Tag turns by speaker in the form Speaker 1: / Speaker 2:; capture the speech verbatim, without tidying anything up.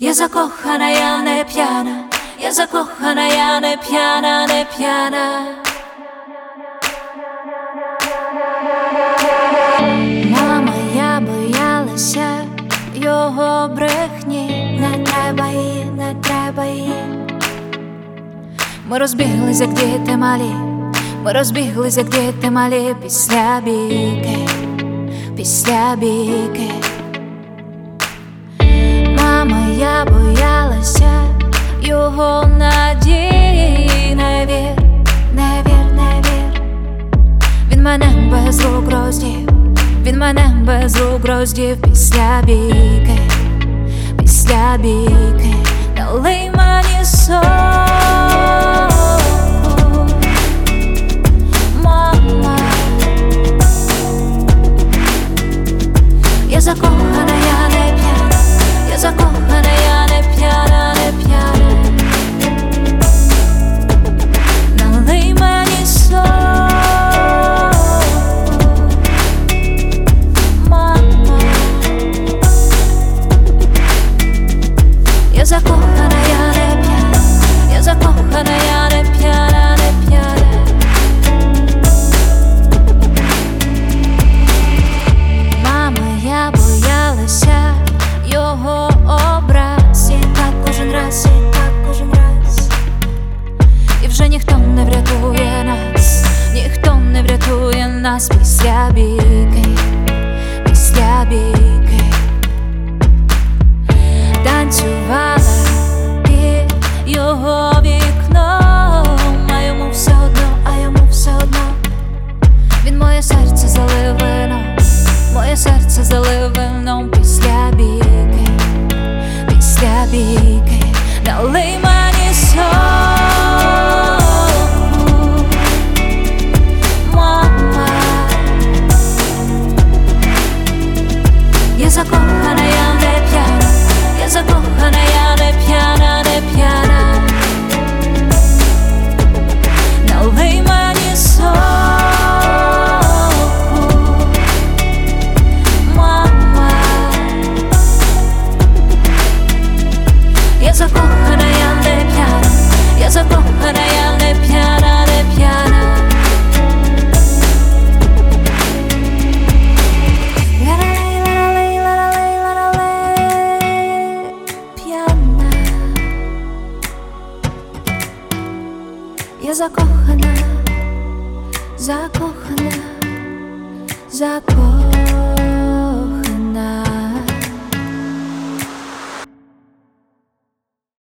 Speaker 1: Я закохана, я не п'яна, я закохана, я не п'яна, не п'яна. Мама, я боялася його брехні. Не треба їй, не треба їй. Ми розбіглись, як діти малі, ми розбіглись, як діти малі, після бійки, після бійки. Мама, я боялася його надії. Не вір, не вір, не вір. Він мене без рук роздів, він мене без рук роздів. Після бійки, після бійки. Налий мені соку, мама. Я закохана, я не п'яна, я закохана, я не п'яна, не п'яна. Налий мені соку, мама. Я закохана, я не п'яна, я закохана, я не п'яна, не п'яна. Мама, я боялася його образ, і так кожен раз, і так кожен раз. І вже ніхто не врятує нас, ніхто не врятує нас. Після бійки, після бійки. Танцювала під його вікном, а йому все одно, а йому все одно. Він моє серце залив вином, моє серце залив вином. Після бійки, після бійки. Налий мені соку, мама. Я закохана, я не п'яна, я закохана, я не п'яна, не п'яна. Налий мені соку, мама. Я закохана, я не п'яна, я закохана, я не п'яна, не п'яна. Я закохана, закохана, закохана.